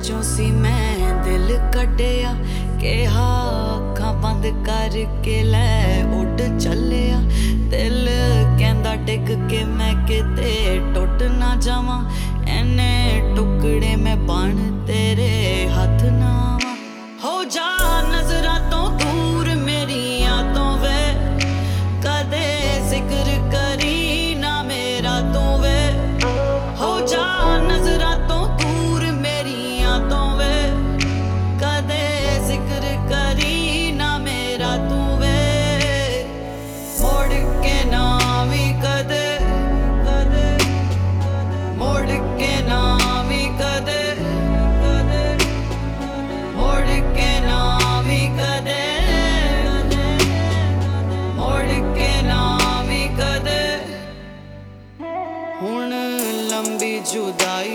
चों सी मैं दिल कड्डिया कहा अखां बंद करके लै उड चलिया दिल कहंदा डिग के मैं किते टुट ना जावां इन्ने टुकड़े मैं बन तेरे हथ ना आवां हो जा नजरां तो दूर मेरियां तो वे कदे जिक्र करी ना मेरा तू वे हो जा नजरां तो दूर मेरियां तो वे कदे जिक्र करी ना मेरा तू वे मुड़ के ना भी कदे कदे मुड़ के ना भी कदे कदे मुड़ के ना भी कदे मुड़ के ना भी कदे हुण लंबी जुदाई